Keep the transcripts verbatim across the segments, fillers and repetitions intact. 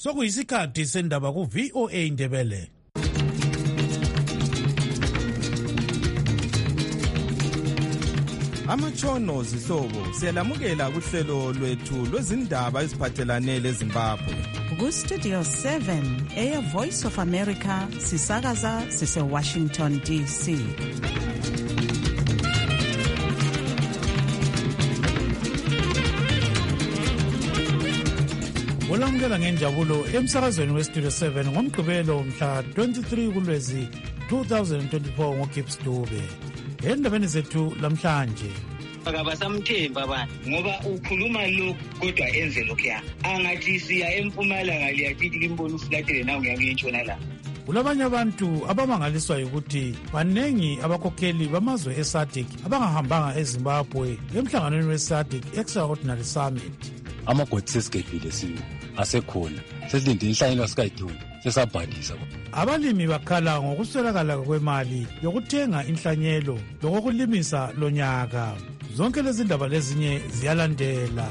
Sokuyisikhathi sendaba ku V O A Ndebele. Amatshono zihlobo siyalamukela kuhlelo lwethu lwezindaba eziphathelane leZimbabwe. Ku Studio seven Air Voice of America sisakaza sise Washington D C. Olamukela ngenjabulo emsakazweni we Studio seven ngomgqibelo mhla twenty-three kuLwezi two thousand twenty-four ngoGibbs Dube. Endabeni zethu lamhlanje akabasamthemba abantu ngoba ukhuluma lokho kodwa enze lokho angathi siya eMpumalanga liyathi limbona usilathele nawe ngiyangentshona la. Kulabanye abantu abamangaliswa ukuthi banengi abakhokheli bamazwe eSADC abangahambanga eZimbabwe emhlanganweni weSADC Extraordinary Summit. Amagodi sesigedile siyo asekhona sesilinde inhlanyelo sikayidoni sesabhalisa. Abalimi bakhala ngokuswelakala kwemali yokuthenga inhlanyelo lokulimisa lonyaka. Zonke lezi ndaba lezinye ziyalandela.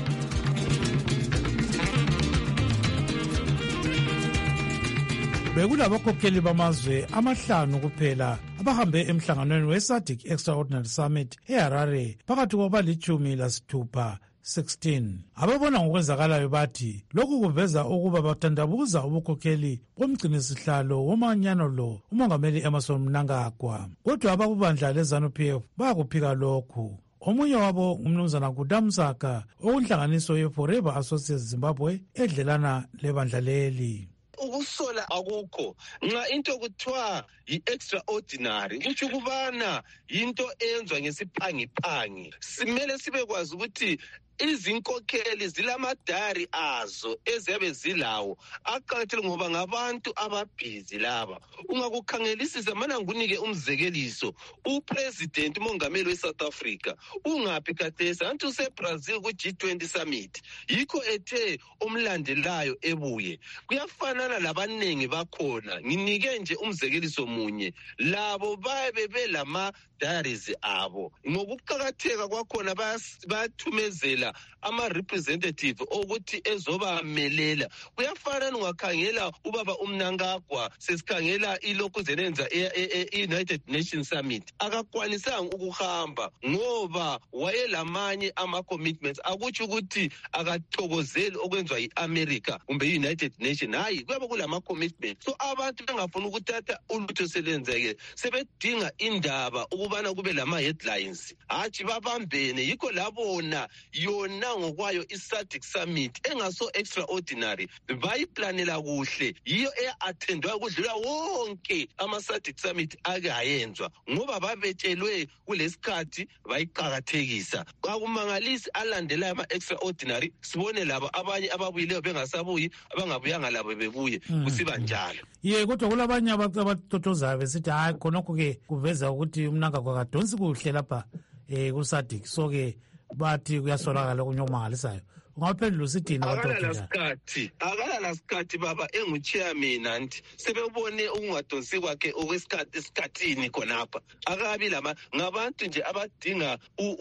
Bekulabakhokheli bamazwe amahlanu kuphela abahambe emhlanganweni weSADC Extraordinary Summit eHarare phakathi kwabalitshumi lasithupha sixteen. Ababona ngokwenzakalayo bathi lokhu kuveza ukuba bathandabuza ubukhokheli bomgcinisihlalo womanyano lo umongameli Emmerson Mnangagwa. Kodwa abakubandla leZANU P F bayakuphika lokhu. Omunye wabo umnumzana Kudamsaka okunhlanganiso ye-Forever Associates Zimbabwe edlelana lebandla leli. Ukusola akukho nxa into kuthiwa yi-extraordinary kuthi ukubana into enzwa ngesiphangi-phangi. Simele sibekwazi ukuthi izinkokheli zilamadari azo eziyabe zilawo aqakathele ngoba ngabantu ababhizi laba. Ungakukhangelisisa mana ngunike umzekeliso upresident umongameli weSouth Africa ungaphi khathesi anti useBrazil ku G twenty summit yikho ethe umlandelayo ebuye. Kuyafanana labanengi bakhona nginike nje umzekeliso munye labo babe belama diaries abo ngokuqhakatheka kwakhona bayathumezela ama representative ukuthi ezobamelela. Kuyafana ungakhangela ubaba uMnangagwa sesikhangela ilokhu zenenza e-United Nations Summit akakwanisanga ukuhamba ngoba wayelamanye ama commitments akuthi ukuthi akathokozeli okwenzwa yiAmerica kumbe iUnited Nations. Hayi kuyabe kulama commitments. So abantu bengafuna ukuthatha ulutho selenzeke sebedinga indaba ukubana kube lama headlines hathi babambene yikho labona yona ngokwayo iSADC Summit engaso extraordinary bayiplanela kuhle yiyo eathendwa kudlula wonke ama-SADC Summit ake ayenzwa ngoba babetshelwe kulesikhathi bayiqhakathekisa. Akumangalisi alandelayo ama-extraordinary sibone labo abanye ababuyileyo bengasabuyi abangabuyanga labo bebuye kusiba njalo. Ye kodwa kulabanye abatotozayo besithi hayi khonokho ke kuveza ukuthi uMnangagwa kadonsi kuhle lapha eh kuSADC so ke bathi kuyasolakala okunyomangalisayo. Ungaphendula usithini abatotozayo? Akasikhathi akala sikhathi baba enguchairman anti sebebone ukungadonsi kwakhe okwesikhathi esikhathini khonapha akabi lama ngabantu nje abadinga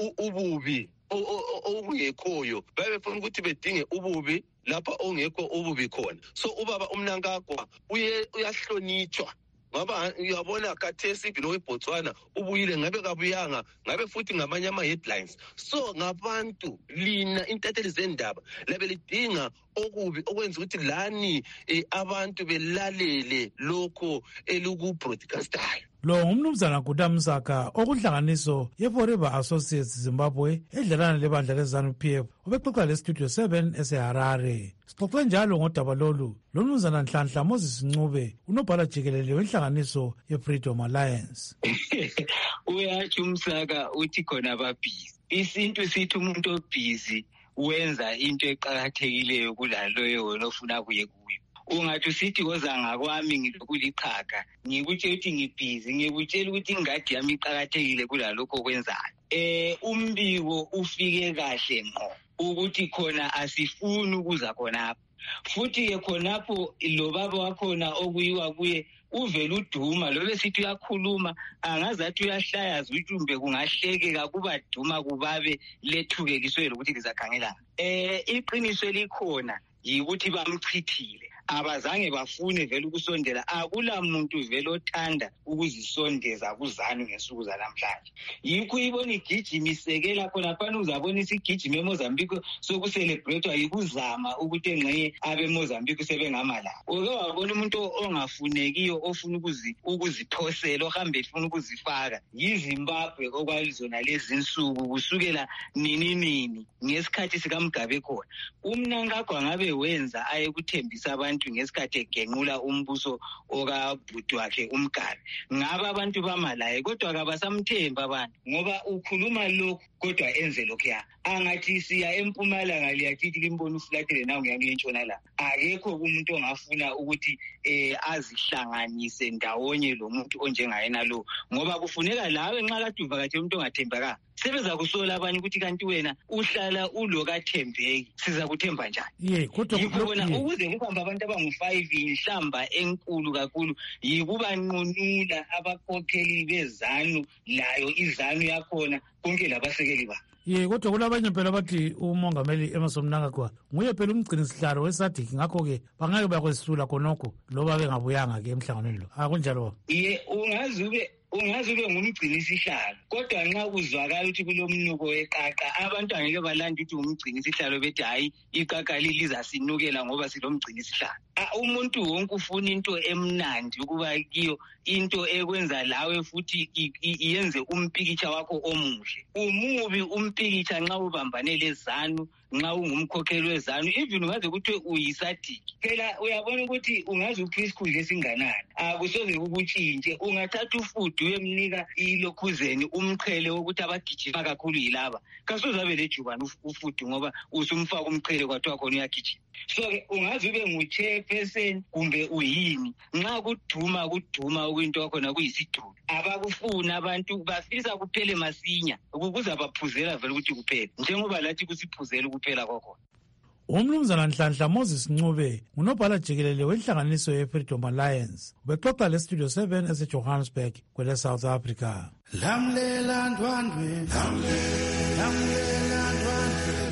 ububi okungekhoyo babefuna ukuthi bedinge ububi lapha ongekho ububi khona. So ubaba uMnangagwa uye uyahlonitshwa ngoba uyabona khathesi ibhilo weBotswana ubuyile ngabe kabuyanga ngabe futhi ngamanye ama headlines. So ngabantu lina intatheli zendaba labe lidinga okubi okwenza ukuthi lani eh, abantu belalele lokho eluku broadcastayo. Lo ngumnumzana Kudamsaka okuhlanganiso ye-Forever Associates Zimbabwe edlelana lebandla leZANU P F obexoxa leStudio seven eseHarare. Sixoxe njalo ngodaba lolu lomnumzana Nhlanhla Moses Ncube unobhala jikelele wenhlanganiso ye-Freedom Alliance. Uyathi umsaka uthi khona babhizi isintu sithi umuntu obhizi wenza into eqhakathekileyo kulaloyo wena ofuna kuye kuyo. Ungathi usithi koza ngakwami ngilokuliqhaga ngikutshela ukuthi ngibhizi ngikutshela ukuthi ingadi yami iqhakathekile kulalokho kwenzayo. Eh umbiko ufike kahle ngqo ukuthi khona asifuni ukuza khonapho futhi ke khonapho lo baba wakhona okuyiwa kuye uvela uduma lo besithi uyakhuluma angazathi uyahlayaza uTumbe kungahlekeka kuba duma kubabe lethukekiswe ukuthi lizakhangela. Eh iqiniso elikhona yikuthi bamchithile. Abazange bafune vele ukusondela. Akula muntu vele othanda ukuzisondeza kuZANU ngesuku zanamhlanje. Yikho ibona igijimisekela khona phana uzabona isigijima eMozambique sokucelebratewa yikuzama ukuthi engxenye abe Mozambique sebengamala. Oke wabona umuntu ongafunekiyo ofuna ukuzi ukuziphosela ohambe efuna ukuzifaka yiZimbabwe okwalizona lezi insuku kusukela nini nini ngesikhathi sikaMgabe khona. Umnankagwa ngabe wenza ayekuthembisa abantu ngesikhathi egenqula umbuso okabhuti wakhe uMgabe. Ngaba abantu bamalaye kodwa kabasamthemba abantu ngoba ukhuluma lokhu kodwa enze lokhuya. Angathi siya eMpumalanga liyathi limbona ufulathele nawo ngiyangentshona la. Akekho umuntu ongafuna ukuthi eh azihlanganise ndawonye lo muntu onjengayena lo ngoba kufuneka lawe nxa kade uvakathe umuntu ongathembaka sebeza kusola abanye ukuthi kanti wena uhlala ulokathembeki siza kuthemba njani. Ye kodwa kubona ukuze kuhamba abantu abangu five inhlamba enkulu kakhulu yikuba nqunula abakhokheli beZANU layo iZANU yakhona konke labasekeli ba. Ye kodwa kulabanye phela bathi uMongameli Emmerson Mnangagwa nguye phela umgcini sihlalo weSADC ngakho ke bangeke bakwesula khonokho loba bengabuyanga ke emhlanganweni lo. Akunjalo. Ye ungazube ungaze ube ngumgcini sihlalo kodwa nxa kuzwakala ukuthi kulomnuko weqaqa abantu angeke balanda ukuthi umgcini sihlalo bethi hayi iqaqa lizasinukela ngoba silomgcini sihlalo. Umuntu wonke ufuna into emnandi ukuba kiyo into ekwenza lawe futhi iyenze umpikitsha wakho omuhle. Umubi umpikitsha nxa ubambane leZANU nxa ungumkhokheli weZANU even ungaze ukuthi uyiSADC. Phela uyabona ukuthi ungaze uphi isikhundla esinganani. Akusoze ukutshintshe ungathatha ufudu uyemnika ilokhuzeni umqhele wokuthi abagijima kakhulu yilaba. Kasozabe lejubana ufudu ngoba usumfaka umqhele kwathiwa khona uyagijima. So ke ungaze ube ngu-chairperson kumbe uyini nxa kuduma kuduma okuyinto yakhona kuyisidulo. Abakufuna abantu bafisa kuphele masinya ukuze abaphuzela vele ukuthi kuphele njengoba lathi kusiphuzela ukuphela kwakhona. Umnumzana Nhlanhla Moses Ncube unobhala jikelele wenhlanganiso ye-Freedom Alliance ubexoxa le-Studio seven ese-Johannesburg kwele South Africa. Lamlela ndwandwe lamlela ndwandwe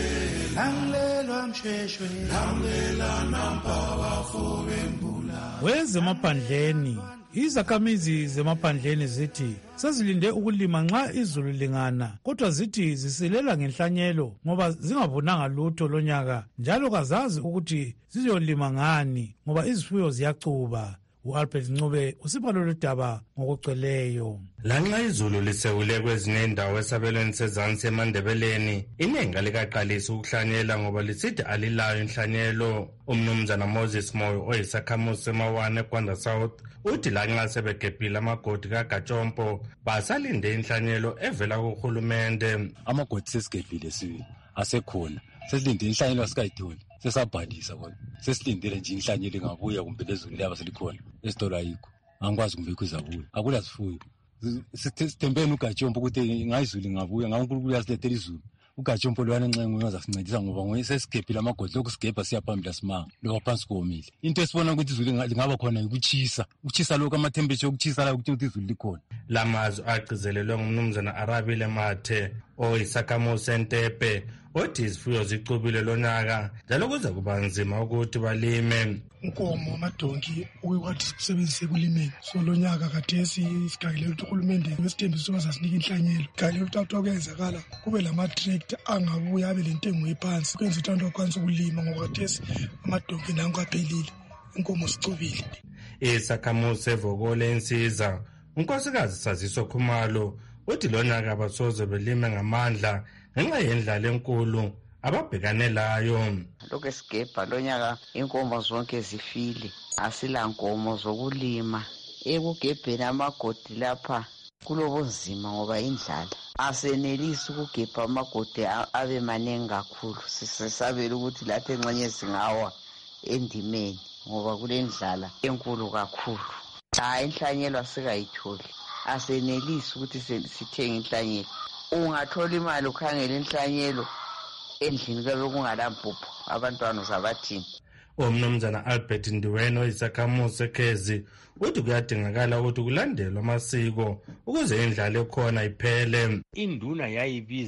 lamlelwa msheshwe lamlela nampa bafowembula. Wezemaphandleni izakhamizi zemaphandleni zithi sezilinde ukulima nxa izulu lingana kodwa zithi zisilela ngenhlanyelo ngoba zingavunanga lutho lonyaka njalo kazazi ukuthi zizolima ngani ngoba izifuyo ziyacuba. U-Albert Ncube usipha lolu daba ngokuceleyo. Lanxa izulu lisewule kwezinye indawo esabelweni sezansi eMandebeleni iningi likaqalisa ukuhlanyela ngoba lisithi alilayo inhlanyelo. Umnumzana Moses Moyo oyisakhamuzi semawane eGwanda South uthi lanxa sebegebhile amagodi kaGatshompo basalinde inhlanyelo evela kuhulumende. Amagodi sesigebhile siwe asekhona sesilinde inhlanyelo sikayitholi sesabhalisa kodwa sesilindele nje inhlanyelo ingabuya kumbe lezulu liyaba selikhona esitolo ayikho angikwazi kumbe ikhuzabuya akula sifuyo sithembeni uGatshompo ukuthi ngayizulu ngabuya ngaNkulunkulu yasilethela izulu. uGatshompo lwana ncengo uyazasincedisa ngoba ngoye sesigebhile amagodi lokhu sigebha siyaphambili simanga loba phansi komile. Into esibona ukuthi izulu lingaba khona ukuchisa ukuchisa lokho ama-temperature ukuchisa la ukuthi izulu likhona. Lamazwi agcizelelwe ngumnumzana Arabile Mathe oyisakhamuzi seNtepe othi izifuyo zicubile lonyaka njalo kuze kuba nzima ukuthi balime. Inkomo amadonki ukwathi kusebenzise kulimeni so lonyaka kathesi sikhangele ukuthi uhulumende wesithembiso soba sasinika inhlanyelo khangele ukuthi kwenzakala kube lama-tractor angabuya abe lentengo ephansi kwenza ukuthi abantu bakwanisa ukulima ngoba kathesi amadonki nanko aphelile inkomo zicubile. Isakhamuzi sevokole insiza unkosikazi Saziso Khumalo uthi lonyaka abasoze belime ngamandla ngenxa yendlala enkulu ababhekane layo. Lokho esigebha lonyaka inkomo zonke zifile asila nkomo zokulima ekugebheni amagodi lapha kulobunzima ngoba indlala asenelisi ukugebha amagodi abe manengi kakhulu sisabela ukuthi lathi enxenye singawa endimeni ngoba kule ndlala enkulu kakhulu. Hayi inhlanyelo asikayitholi asenelisi ukuthi sithenge inhlanyelo. Ungathola imali ukhangela inhlanyelo endlini kube kungalampuphu abantwana uzabathini. Umnumzana Albert Ndiweno oyisakhamuzi seKhezi uthi kuyadingakala ukuthi kulandelwe amasiko ukuze indlala ekhona iphele. Induna yayibiza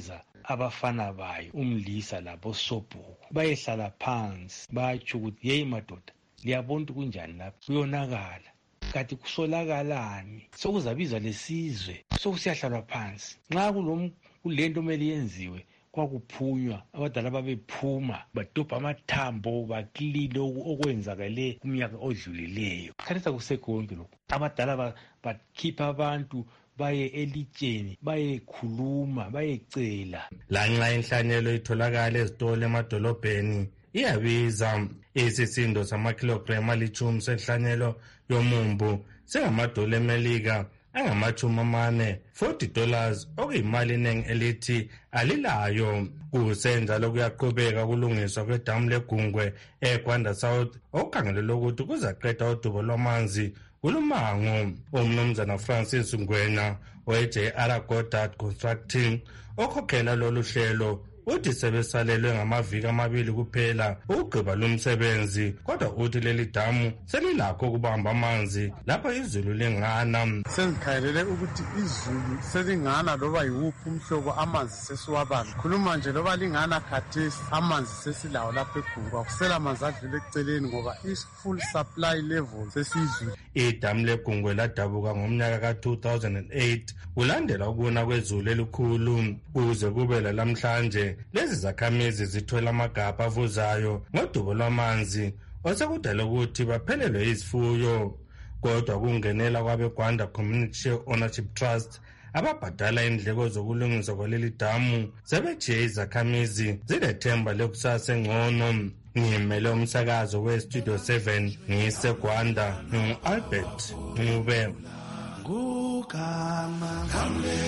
abafana bayo umlisa labo sobhuku bayehlala phansi bayatsho ukuthi yeyi madoda liyabona ukuthi kunjani lapha kuyonakala kanti kusolakalani sokuzabizwa lesizwe sokusiyahlalwa phansi nxa kulento kumele yenziwe kwakuphunywa abadala babephuma badobha amathambo bakline okwenzakale umnyaka odlulileyo khathesi akusekho konke lokhu abadala bakhipha abantu baye elitsheni bayekhuluma bayecela lanxa inhlanyelo itholakala ezitolo emadolobheni iyabiza isisindo samakhilogram alitshumi senhlanyelo yomumbu sengamadola emelika angamachumi amane forty dollars okuyimali eningi elithi alilayo kusenjalo kuyaqhubeka kulungiswa kwedamu legungwe eGwanda South okukhangelelwe ukuthi kuzaqeda udubo lwamanzi kulumango. Umnumzana Francis Ngwenya we-J R Goddard Constructing okhokhela lolu hlelo uthi sebesalelwe ngamaviki amabili kuphela ukugqiba lumsebenzi kodwa uthi leli damu selilakho ukubamba amanzi lapho izulu lingana. Sengikhalele ukuthi izulu selingana loba yiwuphi umhlobo amanzi sesiwabamba khuluma nje loba lingana khathesi amanzi sesilawo lapho eGungwa kusela amanzi adlule eceleni ngoba i-full supply level sesizulu. Idamu leGungwe ladabuka ngomnyaka ka two thousand eight kulandela ukuna kwezulu elikhulu kuze kube lamhlanje lezi zakhamizi zithola amagabha avuzayo ngodubo lwamanzi osekudala ukuthi baphelelwe izifuyo kodwa kungenela kwabeGwanda Community Ownership Trust ababhadala indleko zokulungiswa kwaleli damu sebejiye izakhamizi zilethemba lekusasa engcono. Ngimele umsakazo we-Studio seven ngiseGwanda ngu-Albert Ncube. Gugama Gamle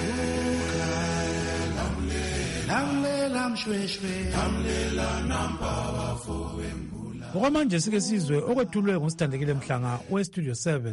Lamlela mshweshwe Gamlela namba bafowembula. Okwamanje sike sizwe okwethulwe ngusithandekile Mhlanga we-Studio seven.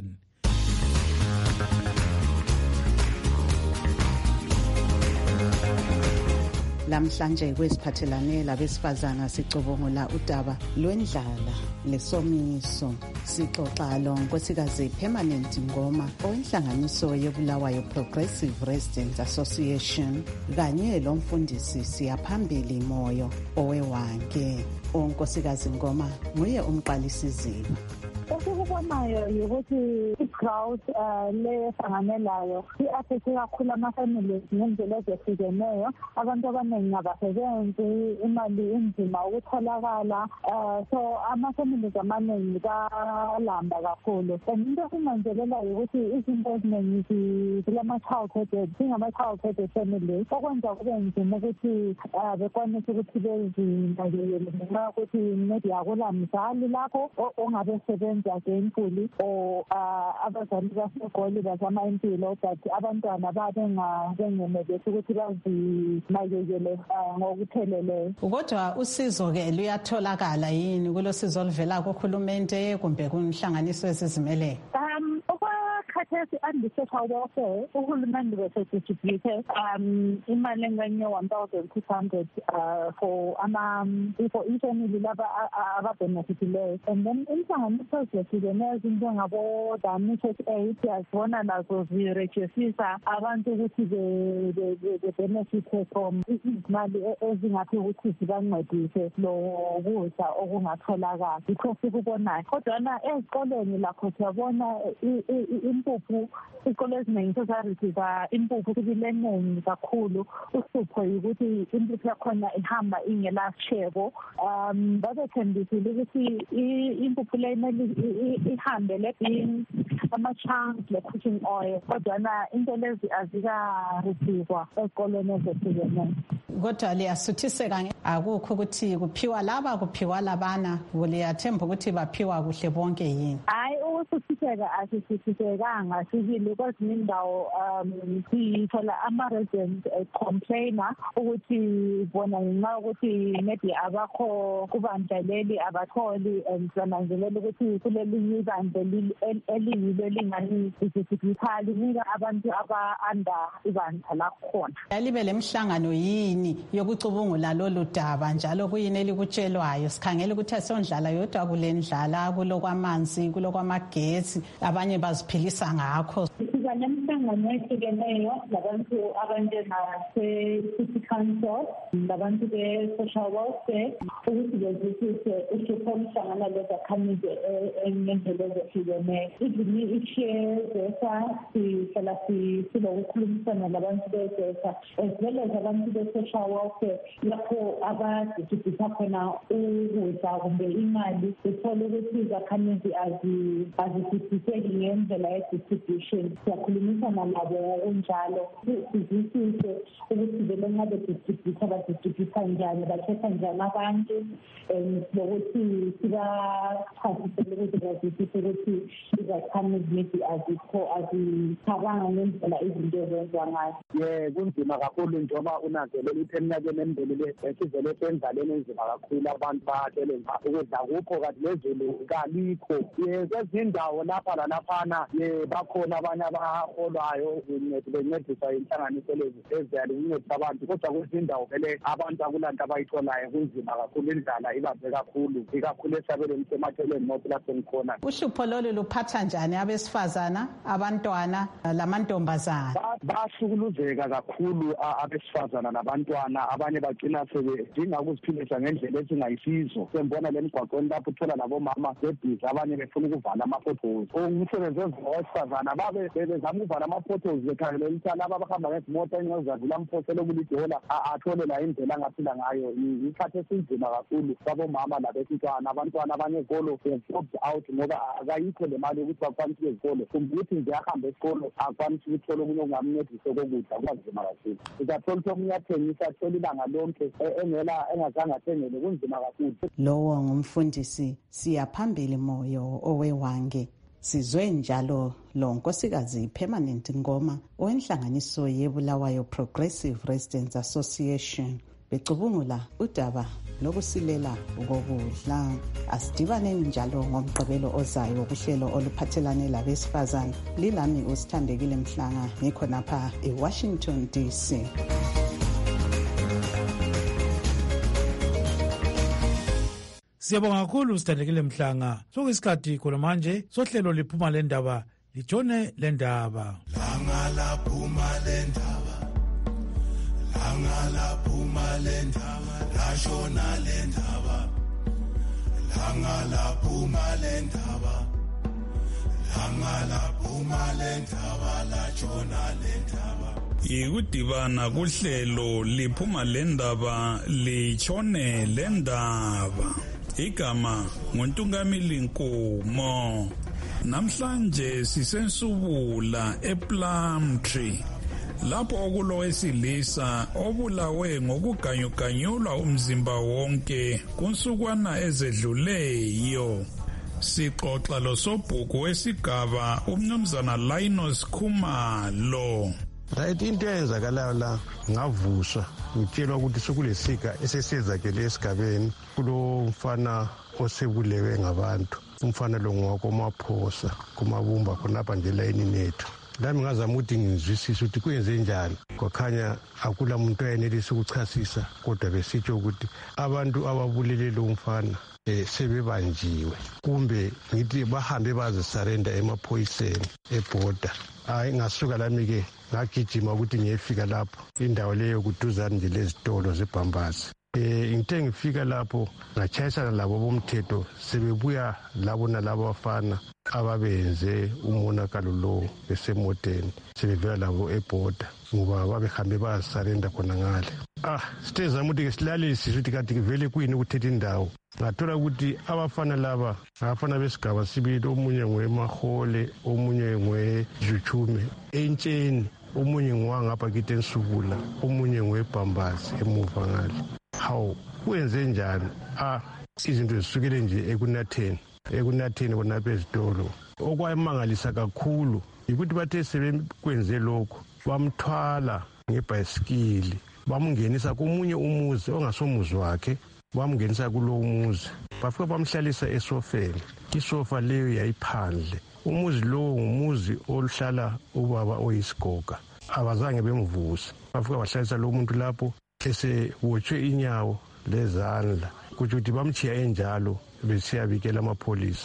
Lamhlanje kwesiphathelane labesifazana sicubungula udaba lwendlala lesomiso. Sixoxa lo nkosikazi Permanent Ngoma owenhlanganiso yebulawayo Progressive Residents Association kanye lo mfundisi siyaphambili Moyo owewanke. Unkosikazi Ngoma nguye umqalisizilo. Okubonayo ukuthi i-crowd lesanganelayo i-affecte kakhulu ama-families ngendlela ezehlukeneyo. Abantu abaningi abasebenzi, imali inzima ukutholakala, so ama-families amaningi balamba kakhulu. And into esinanzelelayo ukuthi izinto eziningi zilama-child-headed, zingama-child-headed families, okwenza kube nzima ukuthi bekwanise ukuthi bezinakekele ngenxa yokuthi maybe akula mzali lapho ongabe sebenza ngenkulu o abazali baseGoli bazama impilo but abantwana babengenelisi ukuthi bazinakekele ngokupheleleyo. Kodwa usizo ke luyatholakala yini kulosizo oluvela kuhulumende kumbe kunhlanganiso ezizimele? Um khathesi andisesha wonke uhulumende besedistribute um imali enganye one thousand six hundred uh, for ama for ifamily laba ababenefitileyo, and then inhlanganiso ezehlukeneyo ezinjengabo Danish Aid yazibona nazo zirejistisa abantu ukuthi be-benefite from izimali ezingathi ukuthi zibancedise lokudla okungatholakala. Yikho sikubonayo kodwana ezikoleni lakho siyabona impuphu isikole eziningi sezarisiza impuphu kubile eningi kakhulu. Uhlupho yikuthi impuphu yakhona ihamba ingelashebo. Um babethembisile ukuthi impuphu le imele ihambe le-bean, ama-chunks, le-cooking oil, kodwana into lezi azikarisizwa ezikoleni ezehlukeneyo. Kodwa liyasuthiseka akukho ukuthi kuphiwa laba kuphiwa labana, liyathemba ukuthi baphiwa kuhle bonke yini? Hayi, ukusuthiseka asisuthisekanga sibili kwezinye indawo um sithola ama-resident complainer ukuthi bona ngenxa ukuthi maybe abakho kubandla leli abatholi, and sananzelela ukuthi kulelinye ibandla eliyilo elingani isisikhali nika abantu aba-under ibandla lakhona. Yalibe lemhlangano yini yokucubungula lolu daba njalo kuyini elikutshelwayo? Sikhangela ukuthi asondlala yodwa kulendlala, kulokwamanzi, kulokwamagesi, abanye baziphilisa ngakho. siba nemihlangano ehlukeneyo labantu abanjengase-city council, labantu be-social welfare, ukuthi bezwisise uhlupho oluhlangana lezakhamizi ngendlela ezehlukeneyo. Even i-share zesa sihlala silokukhulumisana labantu bezesa as well as abantu be-social welfare, lapho abadistributha khona ukudla kumbe imali, sithole ukuthi izakhamizi azidisibhiseki ngendlela ye-distribution. Siyakhulumisana nabo ngokunjalo, sizwisise ukuthi vele nxa bedistributha badistributha njani, bakhetha njani abantu, nokuthi sibachasisele ukuthi bazwisise ukuthi izakhamizi maybe azikho azicabanga ngendlela izinto ezenziwa ngayo. Ye kunzima kakhulu njengoba unanzelela ukuthi eminyakeni emibili esivele sendlaleni enzima kakhulu, abantu bayathele ukudla kukho kanti lezulu kalikho. Ye kwezinye indawo lapha lalaphana ye bakhona abanye abaholwayo bencediswa inhlanganiso lezi eziyali ukuncedisa abantu, kodwa kwezinye indawo vele abantu akulanto abayitholayo. Kunzima kakhulu, indlala ibaze kakhulu, ikakhulu esabelweni sematheleni mothi lapho ngikhona. Uhlupho lolu luphatha njani abesifazana, abantwana lamantombazana? Bahlukuluzeka kakhulu abesifazana nabantwana, abanye bagcina sebedinga ukuziphilisa ngendlela ezingayisizo. Sembona lemigwaqweni lapho uthola labomama bebhizi, abanye befuna ukuvala ama-potholes. Umsebenzi wenziwa wesifazana babe bezama ukuvala ama-potholes bekhangelela ukuthi laba abahamba ngezimoto engezazula amphosele okulidola athole la indlela angaphila ngayo. Isikhathi esinzima kakhulu sabomama labesintwana, abantwana abanye ezikolo be-dropped out ngoba akayikho le mali yokuthi bakwanise ezikolo, kumbe ukuthi nje ahambe esikolo akwanise ukuthola okunye okungamncedisa kokudla. Kunzima kakhulu, uzathola ukuthi omunye athengisa athole ilanga lonke engela engazange athengele. Kunzima kakhulu. Lowo ngumfundisi Siyaphambili Moyo oweWange. Sizwe njalo lo Nkosikazi Permanent Ngoma owenhlanganiso yeBulawayo Progressive Residents Association becubungula udaba lokusilela ukudla. Asidibaneni njalo ngomgqibelo ozayo kuhlelo oluphathelane labesifazane. Lilami uSithandekile Mhlanga, ngikhonapha eWashington D C. Siyabonga kakhulu Sithandekile Mhlanga. Sokuyisikhathi khona manje sohlelo liphuma lendaba lijone lendaba. Langa laphuma lendaba, langa laphuma lendaba, lashona lendaba, langa laphuma lendaba, langa laphuma lendaba, lashona lendaba. Yikudibana kuhlelo liphuma lendaba lichone lendaba. Igama nguNtungamili Nkomo. Namhlanje sisensubula ePlumtree lapho okulo wesilisa obulawe ngokuganyuganyulwa umzimba wonke kunsukwana ezedluleyo. Sixoxa losobhuku wesigaba umnumzana Linus Khumalo. Right, into eyenzakalayo la ngavuswa ngitshelwa ukuthi sokulesika esesiyenzakele esigabeni kulo mfana osebulewe ngabantu. Umfana lo ngowakomaphosa kumabumba khonapha nje layinini yethu. Lami ngazama ukuthi ngizwisise ukuthi kuyenze njani. Kwakhanya akula muntu oyenelisa ukuchasisa, kodwa besitsho ukuthi abantu ababulele lo mfana eh sebebanjiwe, kumbe ngithi bahambe bazisarenda emaphoyiseni eborder. Hayi ngasuka lami ke ngagijima ukuthi ngiyefika lapho indawo leyo kuduzana nje lezitolo zeBhambazi. Eh ngithe ngifika lapho ngachayisana labo bomthetho, sebebuya labo nalabo bafana ababenze umonakalo lo besemoteni, sebevela labo eborder ngoba babehambe bazisarenda khona ngale. Ah sithe zama ukuthi silalise ukuthi kanti vele kuyini ukuthetha indawo. Ngathola ukuthi abafana laba abafana besigaba sibili, omunye ngwemahole, omunye ngwejuchume entsheni, omunye ngwangapha kithi ensubula, omunye ngweBhambazi emuva ngale. Hawu kwenze njani? Ah izinto zisukele nje ekunatheni ekunatheni konapha ezitolo. Okwayimangalisa kakhulu ukuthi bathe sebekwenze lokho bamthwala ngebhayisikili bamngenisa komunye umuzi ongasomuzi wakhe, bamngenisa kulowo muzi bafika bamhlalisa esofeni. Isofa leyo yayiphandle. Umuzi lowo ngumuzi oluhlala ubaba oyisigoga, abazange bemvuse. Bafika bahlalisa lo muntu lapho esewotshwe inyawo lezandla, kuthi bamchiya enjalo besiyabikela amapolisa.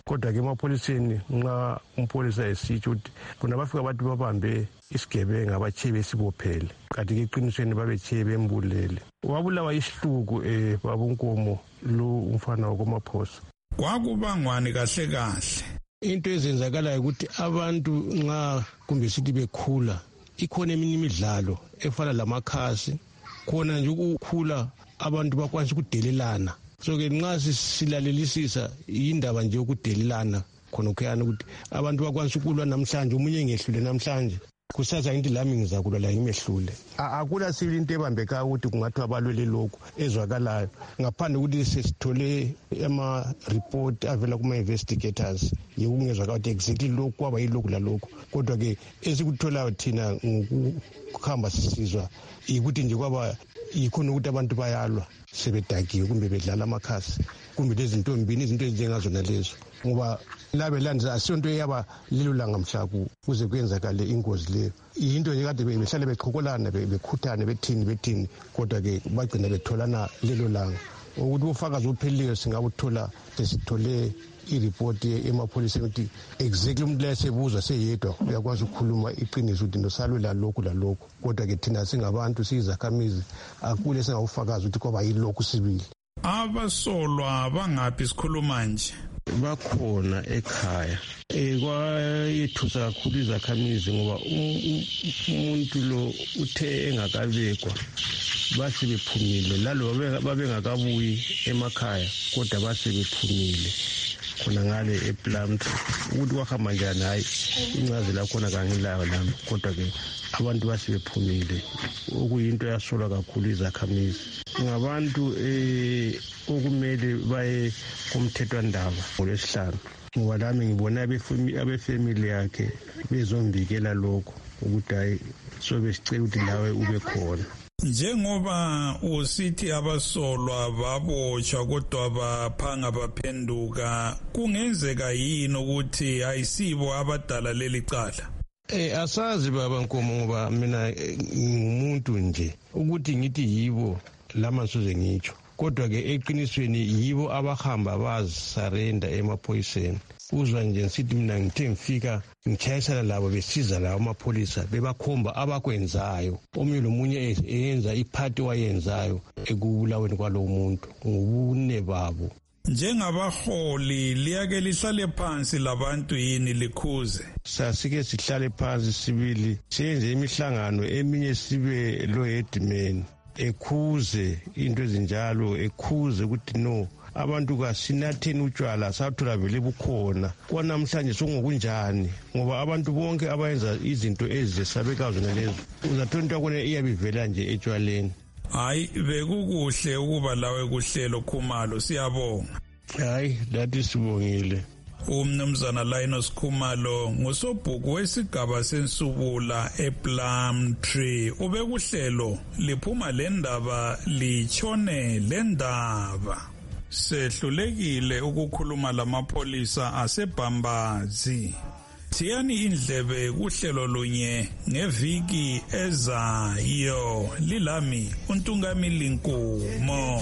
kodwa-ke emapholiseni nxa umpolisa esitsho ukuthi bona bafika bathi babambe isigebenga abatshiye besibophele kanti-ke eqinisweni babetshiye bembulele. Wabulawa isihluku um babunkomo lo umfana wakomaphosa. Kwakubangwani kahle kahle? Into ezenzakalayo ukuthi abantu nxa kumbe sithi bekhula ikhona eminye imidlalo efana lamakhasi khona nje ukukhula abantu bakwazi ukudelelana. So-ke nxa silalelisisa yindaba nje yokudelelana khona khuyana ukuthi abantu bakwazi ukulwa namhlanje omunye ngehlule namhlanje kusasa into lami ngizakulwa la ngimehlule. Akula sibili into ebambekayo ukuthi kungathiwa balwele lokhu ezwakalayo ngaphandle ukuthi sesithole ama-report avela kuma-investigators yekungezwakala ukuthi exactly lokhu kwaba yilokhu lalokhu. Kodwa-ke esikutholayo thina ngokuhamba sisizwa yikuthi nje kwaba yikhona ukuthi abantu bayalwa sebedakiwe kumbe bedlala amakhasi kumbe lezi ntombini izinto ezinjengazona lezo ngoba labe lanza asiyonto eyaba lelo langa mhlaku kuze kwenzakale ingozi leyo. Into nje kade behlale beqhokolana bekhuthane bethini bethini kodwa-ke bagcina betholana lelo langa. Ukuthi ufakazi uphelileyo singabuthola sesithole iripoti emapholiseni ukuthi exactly umuntu leyo sebuzwa seyedwa uyakwazi ukukhuluma iqiniso ukuthi nosalwe lalokhu lalokhu. Kodwa-ke thina singabantu siyizakhamizi akule singawufakazi ukuthi kwaba yilokhu sibili. Abasolwa bangaphi sikhuluma nje? Bakhona ekhaya. Eh kwayethusa kakhulu izakhamizi ngoba umuntu lo uthe engakabekwa base bephumile lalo babengakabuyi emakhaya kodwa base bephumile khona ngale ePlumtree. Ukuthi wahamba njani hayi incazelo khona kangilayo lami kodwa-ke abantu base bephumile okuyinto yasolwa kakhulu izakhamizi. Ngabantu eh okumele baye kumthethwandaba ngolwesihlanu ngoba lami ngibona abefamily yakhe bezombikela lokho ukuthi hayi sobe sicela ukuthi nawe ube khona. Njengoba usithi abasolwa babotshwa kodwa baphanga baphenduka, kungenzeka yini ukuthi ayisibo abadala leli cala? Eh asazi baba Nkomo ngoba mina ngumuntu nje ukuthi ngithi yibo lama soze ngitsho. Kodwa-ke eqinisweni yibo abahamba bazisarenda emaphoyiseni. Uzwa nje nsithi mina ngithe ngifika ngitshayisana labo besiza lawo amapholisa bebakhomba abakwenzayo. Omunye lomunye eyenza iphathi wayenzayo ekubulaweni kwalowo muntu ngobune babo. Njengabaholi liyake lihlale phansi labantu yini likhuze? Sasike sihlale phansi sibili siyenze imihlangano eminye sibe lo headman ekhuze into ezinjalo ekhuze ukuthi no abantu kasinatheni utshwala sathola vele bukhona kwanamhlanje songokunjani ngoba abantu bonke abayenza izinto ezisabekayo zona lezo uzathonta kone iyabivela nje etshwaleni. Hayi bekukuhle ukuba lawe kuhlelo Khumalo siyabonga. Hayi lathi sibongile. Umnumzana Linus Khumalo ngusobhuku wesigaba sensubula ePlumtree ubekuhlelo liphuma lendaba litshone lendaba. Sehlulekile ukukhuluma lamapholisa aseBhambazi. Thiyani indlebe kuhlelo lunye ngeviki ezayo lilami uNtungamili Nkumo.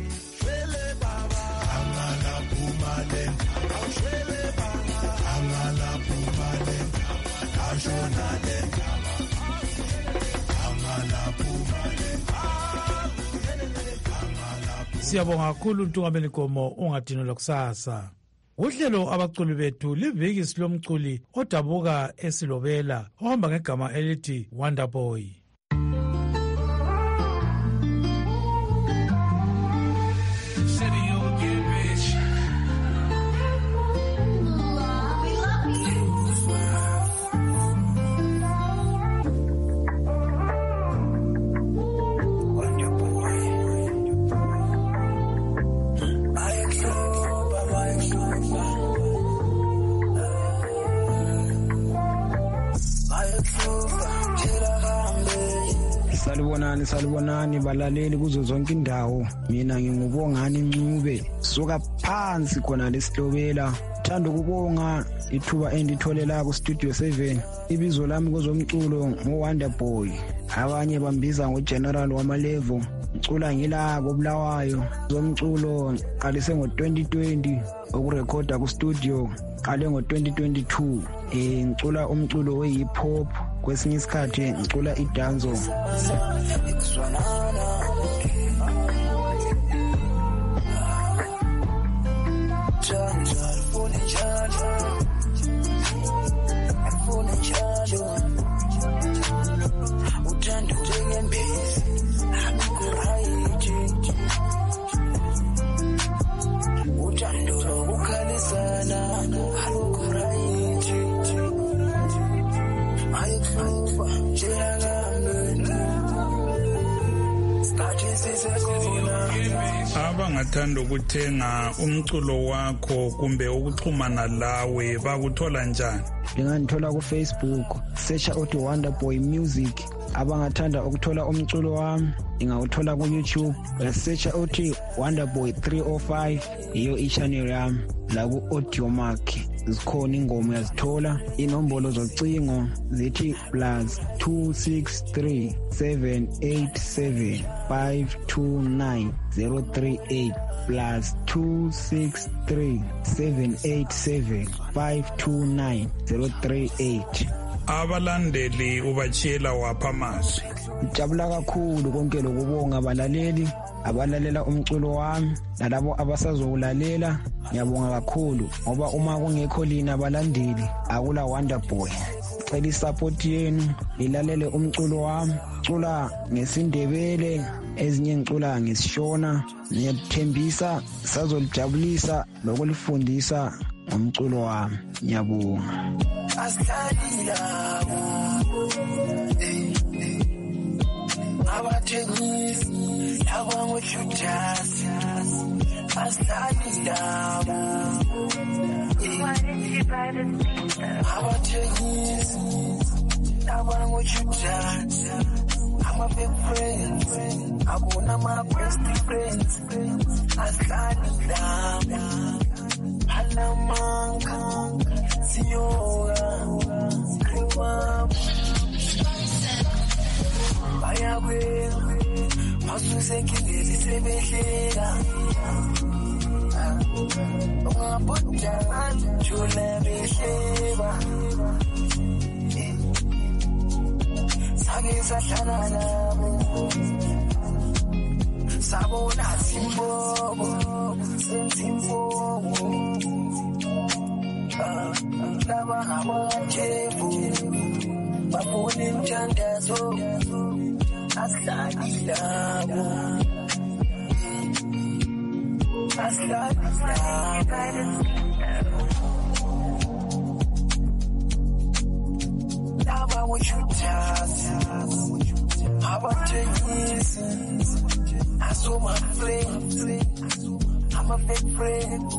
Siyabonga kakhulu uNtungamili Nkomo ungadinelwa kusasa. Uhlelo abaculi bethu liviki silomculi odabuka esilobela ohamba ngegama elithi Wonderboy. Salibonani salibonani balaleli kuzo zonke indawo. Mina ngingubongani Ncube suka phansi khona lesihlobela. Thanda ukubonga ithuba enditholela ku Studio seven. Ibizo lami kwezomculo ngo Wonderboy. Abanye bambiza ngo General wamalevo. ngicula ngila koBulawayo zomculo qalise ngo-twenty twenty ukurekhoda ku-studio qale ngo-twenty twenty-two eh ngicula umculo we-hip hop kwesinye isikhathi ngicula idanzo abangathanda ukuthenga umculo wakho kumbe ukuxhumana lawe bakuthola njani? Ngingangithola ku Facebook search uthi Wonder Boy Music. Abangathanda ukuthola umculo wami ingawuthola ku YouTube search uthi Wonder Boy three oh five iyo i-channel yami la ku Audiomack zikhona ingoma yazithola inombolo zocingo zithi plus two six three seven eight seven five two nine zero three eight plus two six three seven eight seven five two nine zero three eight. Abalandeli ubachiyela wapha amazwi? Ngijabula kakhulu konke lokubonga abalaleli abalalela umculo wami nalabo abasazowulalela. Ngiyabonga kakhulu ngoba uma kungekho lina abalandeli akula Wonder Boy. Cela isupport yenu lilalele umculo wami, cula ngesindebele ezinye ngicula ngesishona. Ngiyathembisa sazolijabulisa lokulifundisa ngomculo wami. Ngiyabonga. Abathengisi laba ngoJudas asalila abathengisi laba ngoJudas ama big friends abona ma best friends asalila halamanga siyoga krema Ayabe masuse kideli sebehleka ungabodana jule behleba sake sahlala nabo sabona simbobo sentimbobo laba abathebu babone mthandazo aslani labo aslani laba wochuthasa abathengisi aso my friends I'm a big friend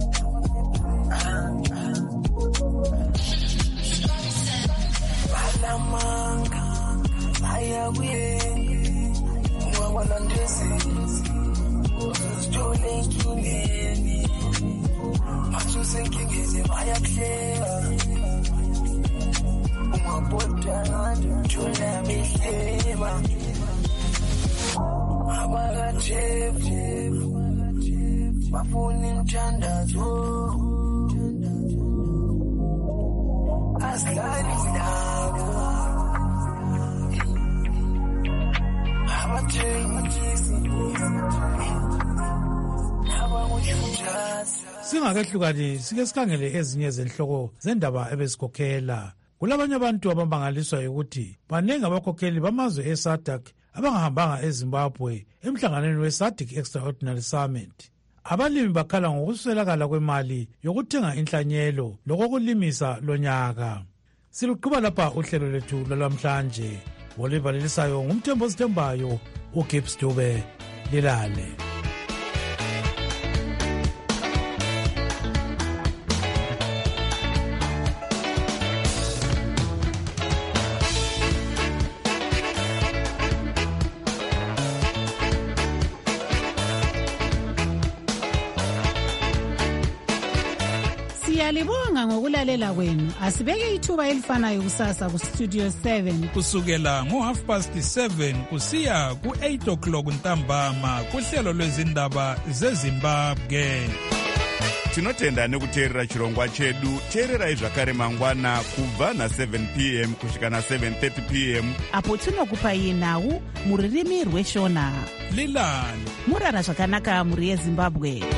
balamanga ayawe wawalandesi usitole enkingeni masuse enkingeni bayakuhlela ungabodana jula behleba abakathevu bafuna imthandazo aslani labo Singakehlukani sike sikhangele ezinye zenhloko zendaba ebesikhokhela. Kulabanye abantu abamangaliswa ukuthi baningi abakhokheli bamazwe eSADC abangahambanga eZimbabwe emhlanganweni weSADC Extraordinary Summit. Abalimi bakhala ngokuswelakala kwemali yokuthenga inhlanyelo lokokulimisa lonyaka. Siluqhuba lapha uhlelo lethu lwalamhlanje. Olibalelisayo ngumthembo sithembayo uGibbs Dube lilale. Siyalibonga ngokulalela kwenu. Asibeke ithuba elifanayo kusasa ku Studio seven kusukela ngo half past seven kusiya ku eight o'clock ntambama kuhlelo lwezindaba zeZimbabwe. Tinotenda nekuteerera chirongwa chedu. Teererai zvakare mangwana kubva na seven p m kusvika na seven thirty p m apo tinokupai nhau muririmi rweshona. Lilani murara zvakanaka muri yeZimbabwe.